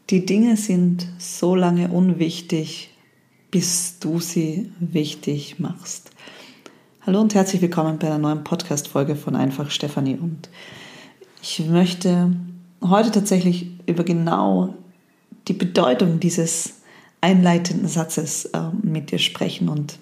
Die Dinge sind so lange unwichtig, bis du sie wichtig machst. Hallo und herzlich willkommen bei einer neuen Podcast-Folge von Einfach Stefanie. Und ich möchte heute tatsächlich über genau die Bedeutung dieses einleitenden Satzes mit dir sprechen. Und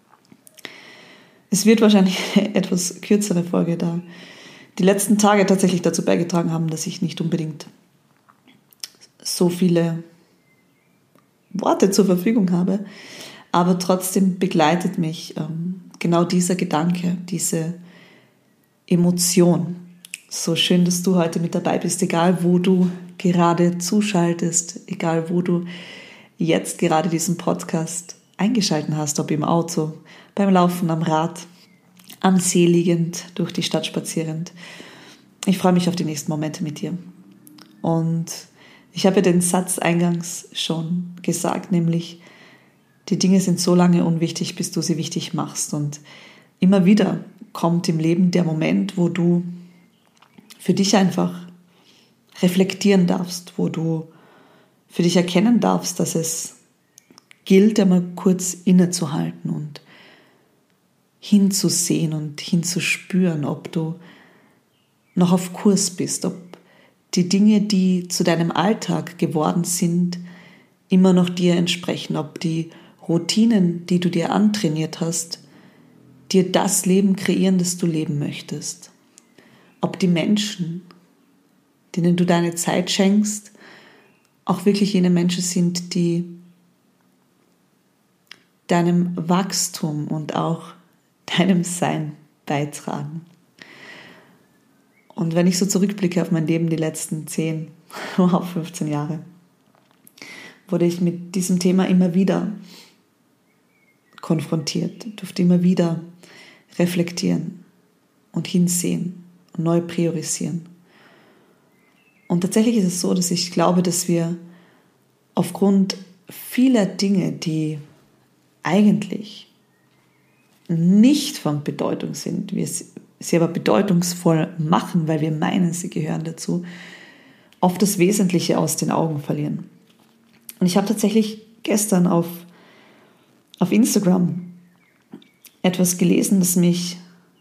es wird wahrscheinlich eine etwas kürzere Folge, da die letzten Tage tatsächlich dazu beigetragen haben, dass ich nicht unbedingt so viele Worte zur Verfügung habe, aber trotzdem begleitet mich genau dieser Gedanke, diese Emotion. So schön, dass du heute mit dabei bist, egal wo du gerade zuschaltest, egal wo du jetzt gerade diesen Podcast eingeschaltet hast, ob im Auto, beim Laufen, am Rad, am See liegend, durch die Stadt spazierend. Ich freue mich auf die nächsten Momente mit dir. Und ich habe ja den Satz eingangs schon gesagt, nämlich, die Dinge sind so lange unwichtig, bis du sie wichtig machst. Und immer wieder kommt im Leben der Moment, wo du für dich einfach reflektieren darfst, wo du für dich erkennen darfst, dass es gilt, einmal kurz innezuhalten und hinzusehen und hinzuspüren, ob du noch auf Kurs bist, ob die Dinge, die zu deinem Alltag geworden sind, immer noch dir entsprechen, ob die Routinen, die du dir antrainiert hast, dir das Leben kreieren, das du leben möchtest. Ob die Menschen, denen du deine Zeit schenkst, auch wirklich jene Menschen sind, die deinem Wachstum und auch deinem Sein beitragen. Und wenn ich so zurückblicke auf mein Leben, die letzten 10, 15 Jahre, wurde ich mit diesem Thema immer wieder konfrontiert, durfte immer wieder reflektieren und hinsehen und neu priorisieren. Und tatsächlich ist es so, dass ich glaube, dass wir aufgrund vieler Dinge, die eigentlich nicht von Bedeutung sind, wir sie aber bedeutungsvoll machen, weil wir meinen, sie gehören dazu, oft das Wesentliche aus den Augen verlieren. Und ich habe tatsächlich gestern auf Instagram etwas gelesen, das mich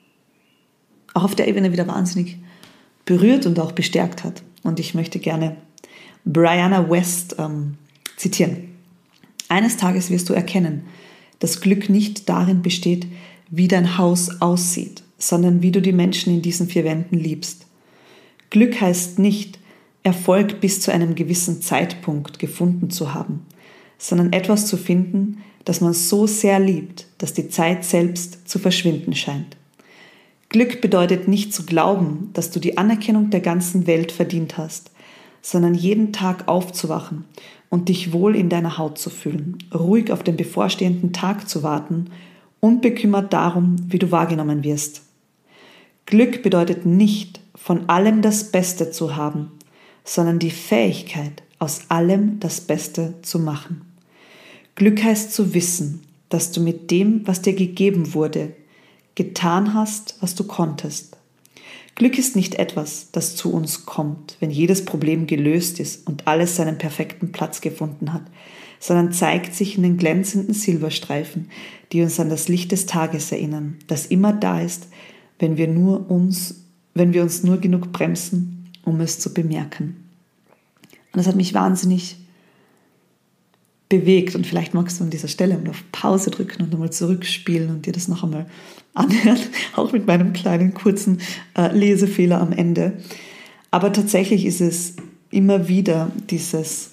auch auf der Ebene wieder wahnsinnig berührt und auch bestärkt hat. Und ich möchte gerne Brianna West zitieren. Eines Tages wirst du erkennen, dass Glück nicht darin besteht, wie dein Haus aussieht, sondern wie du die Menschen in diesen 4 Wänden liebst. Glück heißt nicht, Erfolg bis zu einem gewissen Zeitpunkt gefunden zu haben, sondern etwas zu finden, das man so sehr liebt, dass die Zeit selbst zu verschwinden scheint. Glück bedeutet nicht zu glauben, dass du die Anerkennung der ganzen Welt verdient hast, sondern jeden Tag aufzuwachen und dich wohl in deiner Haut zu fühlen, ruhig auf den bevorstehenden Tag zu warten, unbekümmert darum, wie du wahrgenommen wirst. Glück bedeutet nicht, von allem das Beste zu haben, sondern die Fähigkeit, aus allem das Beste zu machen. Glück heißt zu wissen, dass du mit dem, was dir gegeben wurde, getan hast, was du konntest. Glück ist nicht etwas, das zu uns kommt, wenn jedes Problem gelöst ist und alles seinen perfekten Platz gefunden hat, sondern zeigt sich in den glänzenden Silberstreifen, die uns an das Licht des Tages erinnern, das immer da ist, wenn wir uns nur genug bremsen, um es zu bemerken. Und das hat mich wahnsinnig bewegt. Und vielleicht magst du an dieser Stelle mal auf Pause drücken und nochmal zurückspielen und dir das noch einmal anhören, auch mit meinem kleinen, kurzen Lesefehler am Ende. Aber tatsächlich ist es immer wieder dieses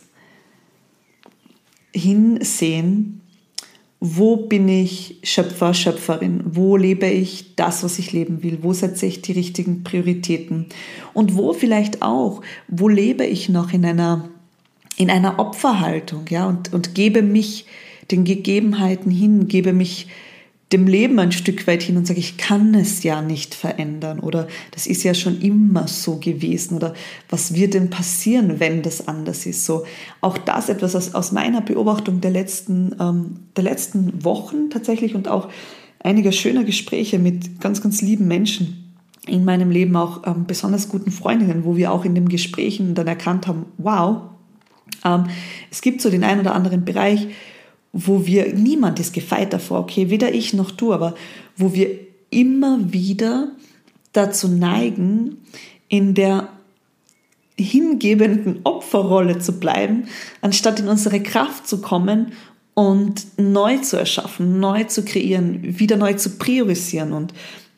Hinsehen, wo bin ich Schöpfer, Schöpferin? Wo lebe ich das, was ich leben will? Wo setze ich die richtigen Prioritäten? Und wo vielleicht auch, wo lebe ich noch in einer Opferhaltung, ja, und gebe mich den Gegebenheiten hin, gebe mich dem Leben ein Stück weit hin und sage, ich kann es ja nicht verändern oder das ist ja schon immer so gewesen oder was wird denn passieren, wenn das anders ist? So, auch das etwas aus meiner Beobachtung der letzten Wochen tatsächlich und auch einiger schöner Gespräche mit ganz, ganz lieben Menschen in meinem Leben, auch besonders guten Freundinnen, wo wir auch in den Gesprächen dann erkannt haben, wow, Es gibt so den einen oder anderen Bereich, wo niemand ist gefeit davor, okay, weder ich noch du, aber wo wir immer wieder dazu neigen, in der hingebenden Opferrolle zu bleiben, anstatt in unsere Kraft zu kommen und neu zu erschaffen, neu zu kreieren, wieder neu zu priorisieren und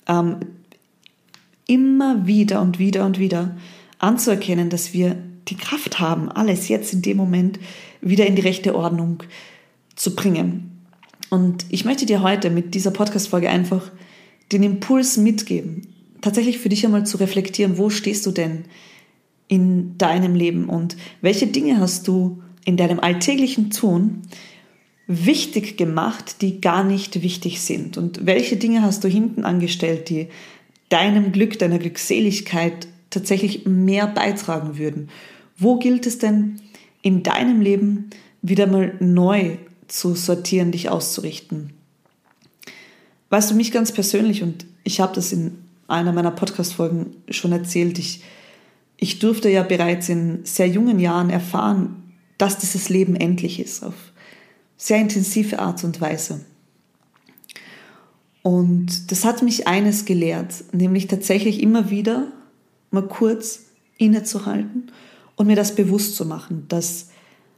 immer wieder und wieder und wieder anzuerkennen, dass wir die Kraft haben, alles jetzt in dem Moment wieder in die rechte Ordnung zu bringen. Und ich möchte dir heute mit dieser Podcast-Folge einfach den Impuls mitgeben, tatsächlich für dich einmal zu reflektieren, wo stehst du denn in deinem Leben und welche Dinge hast du in deinem alltäglichen Tun wichtig gemacht, die gar nicht wichtig sind, und welche Dinge hast du hinten angestellt, die deinem Glück, deiner Glückseligkeit tatsächlich mehr beitragen würden. Wo gilt es denn in deinem Leben wieder mal neu zu sortieren, dich auszurichten? Weißt du, mich ganz persönlich, und ich habe das in einer meiner Podcast-Folgen schon erzählt, ich durfte ja bereits in sehr jungen Jahren erfahren, dass dieses Leben endlich ist, auf sehr intensive Art und Weise. Und das hat mich eines gelehrt, nämlich tatsächlich immer wieder mal kurz innezuhalten und mir das bewusst zu machen, dass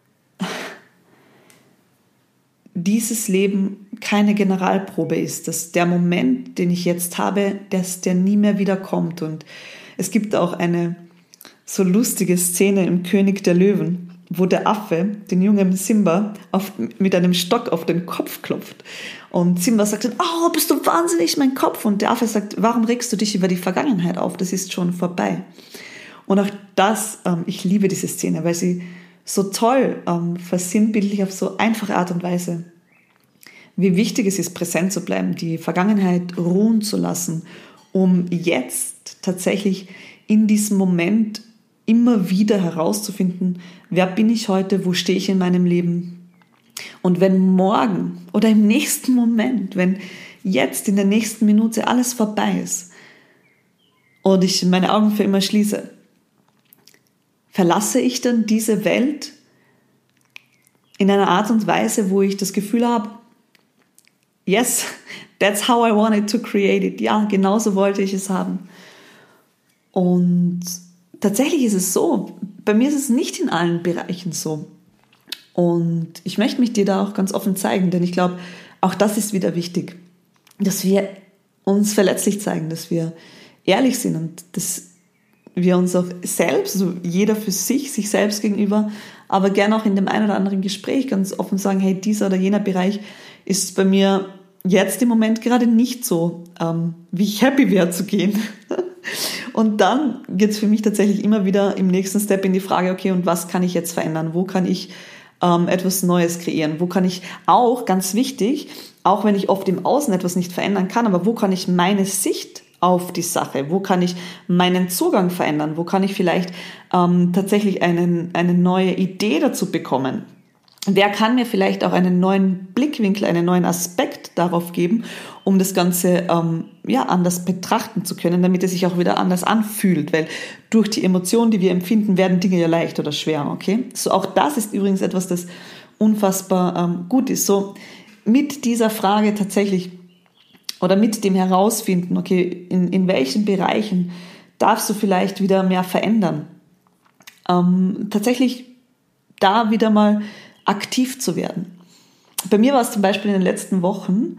dieses Leben keine Generalprobe ist, dass der Moment, den ich jetzt habe, dass der nie mehr wiederkommt. Und es gibt auch eine so lustige Szene im König der Löwen, wo der Affe den jungen Simba mit einem Stock auf den Kopf klopft. Und Simba sagt dann, oh, bist du wahnsinnig, mein Kopf. Und der Affe sagt, warum regst du dich über die Vergangenheit auf? Das ist schon vorbei. Und auch das, ich liebe diese Szene, weil sie so toll versinnbildlich auf so einfache Art und Weise, wie wichtig es ist, präsent zu bleiben, die Vergangenheit ruhen zu lassen, um jetzt tatsächlich in diesem Moment immer wieder herauszufinden, wer bin ich heute, wo stehe ich in meinem Leben. Und wenn morgen oder im nächsten Moment, wenn jetzt in der nächsten Minute alles vorbei ist und ich meine Augen für immer schließe, verlasse ich dann diese Welt in einer Art und Weise, wo ich das Gefühl habe, yes, that's how I wanted to create it. Ja, genauso wollte ich es haben. Und tatsächlich ist es so, bei mir ist es nicht in allen Bereichen so. Und ich möchte mich dir da auch ganz offen zeigen, denn ich glaube, auch das ist wieder wichtig, dass wir uns verletzlich zeigen, dass wir ehrlich sind und dass wir uns auch selbst, also jeder für sich selbst gegenüber, aber gerne auch in dem einen oder anderen Gespräch ganz offen sagen, hey, dieser oder jener Bereich ist bei mir jetzt im Moment gerade nicht so, wie ich happy wäre zu gehen. Und dann geht es für mich tatsächlich immer wieder im nächsten Step in die Frage, okay, und was kann ich jetzt verändern? Wo kann ich etwas Neues kreieren? Wo kann ich auch, ganz wichtig, auch wenn ich oft im Außen etwas nicht verändern kann, aber wo kann ich meine Sicht auf die Sache? Wo kann ich meinen Zugang verändern? Wo kann ich vielleicht tatsächlich eine neue Idee dazu bekommen? Wer kann mir vielleicht auch einen neuen Blickwinkel, einen neuen Aspekt darauf geben, um das Ganze anders betrachten zu können, damit es sich auch wieder anders anfühlt? Weil durch die Emotionen, die wir empfinden, werden Dinge ja leicht oder schwer, okay? So, auch das ist übrigens etwas, das unfassbar gut ist. So, mit dieser Frage tatsächlich oder mit dem Herausfinden, okay, in welchen Bereichen darfst du vielleicht wieder mehr verändern? Tatsächlich da wieder mal aktiv zu werden. Bei mir war es zum Beispiel in den letzten Wochen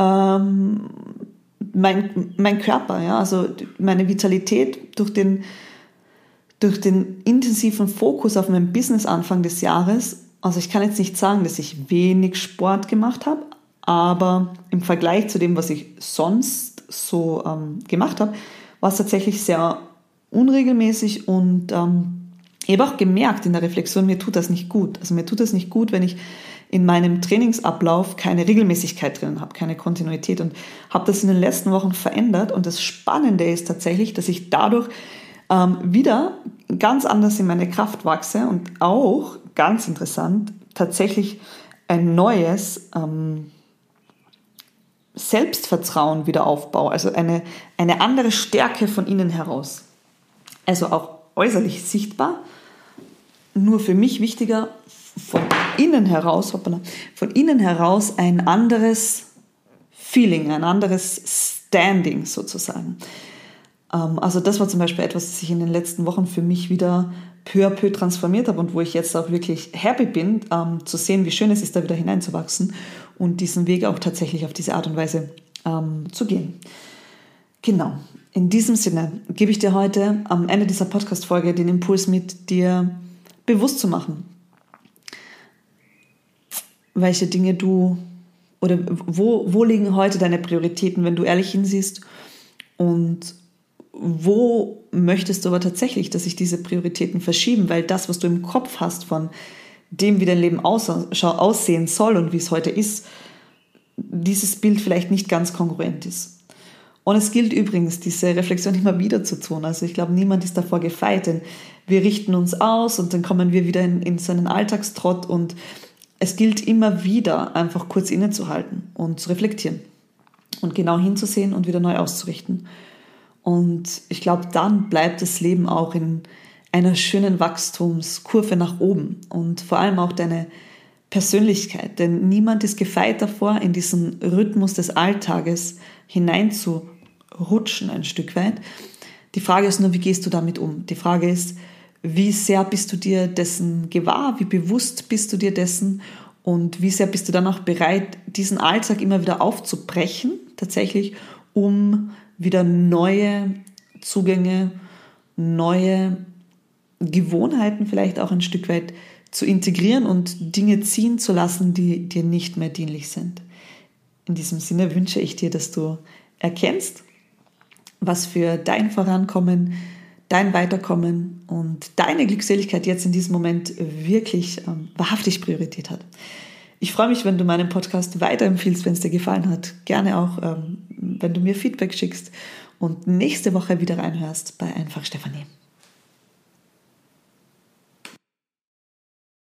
mein Körper, ja, also meine Vitalität durch den intensiven Fokus auf mein Business Anfang des Jahres. Also ich kann jetzt nicht sagen, dass ich wenig Sport gemacht habe, aber im Vergleich zu dem, was ich sonst so gemacht habe, war es tatsächlich sehr unregelmäßig und ich habe auch gemerkt in der Reflexion, mir tut das nicht gut. Also mir tut das nicht gut, wenn ich in meinem Trainingsablauf keine Regelmäßigkeit drin habe, keine Kontinuität, und habe das in den letzten Wochen verändert. Und das Spannende ist tatsächlich, dass ich dadurch wieder ganz anders in meine Kraft wachse und auch, ganz interessant, tatsächlich ein neues Selbstvertrauen wieder aufbaue, also eine andere Stärke von innen heraus. Also auch äußerlich sichtbar, nur für mich wichtiger, von innen heraus ein anderes Feeling, ein anderes Standing sozusagen. Also das war zum Beispiel etwas, das ich in den letzten Wochen für mich wieder peu à peu transformiert habe und wo ich jetzt auch wirklich happy bin, zu sehen, wie schön es ist, da wieder hineinzuwachsen und diesen Weg auch tatsächlich auf diese Art und Weise zu gehen. Genau, in diesem Sinne gebe ich dir heute am Ende dieser Podcast-Folge den Impuls mit, dir bewusst zu machen, welche Dinge oder wo liegen heute deine Prioritäten, wenn du ehrlich hinsiehst, und wo möchtest du aber tatsächlich, dass sich diese Prioritäten verschieben, weil das, was du im Kopf hast von dem, wie dein Leben aussehen soll und wie es heute ist, dieses Bild vielleicht nicht ganz kongruent ist. Und es gilt übrigens, diese Reflexion immer wieder zu tun. Also ich glaube, niemand ist davor gefeit, denn wir richten uns aus und dann kommen wir wieder in so einen Alltagstrott, und es gilt immer wieder, einfach kurz innezuhalten und zu reflektieren und genau hinzusehen und wieder neu auszurichten. Und ich glaube, dann bleibt das Leben auch in einer schönen Wachstumskurve nach oben und vor allem auch deine Persönlichkeit. Denn niemand ist gefeit davor, in diesen Rhythmus des Alltages hineinzurutschen ein Stück weit. Die Frage ist nur, wie gehst du damit um? Die Frage ist, wie sehr bist du dir dessen gewahr, wie bewusst bist du dir dessen und wie sehr bist du dann auch bereit, diesen Alltag immer wieder aufzubrechen, tatsächlich, um wieder neue Zugänge, neue Gewohnheiten vielleicht auch ein Stück weit zu integrieren und Dinge ziehen zu lassen, die dir nicht mehr dienlich sind. In diesem Sinne wünsche ich dir, dass du erkennst, was für dein Vorankommen, dein Weiterkommen und deine Glückseligkeit jetzt in diesem Moment wirklich wahrhaftig Priorität hat. Ich freue mich, wenn du meinen Podcast weiterempfiehlst, wenn es dir gefallen hat. Gerne auch, wenn du mir Feedback schickst und nächste Woche wieder reinhörst bei Einfach Stefanie.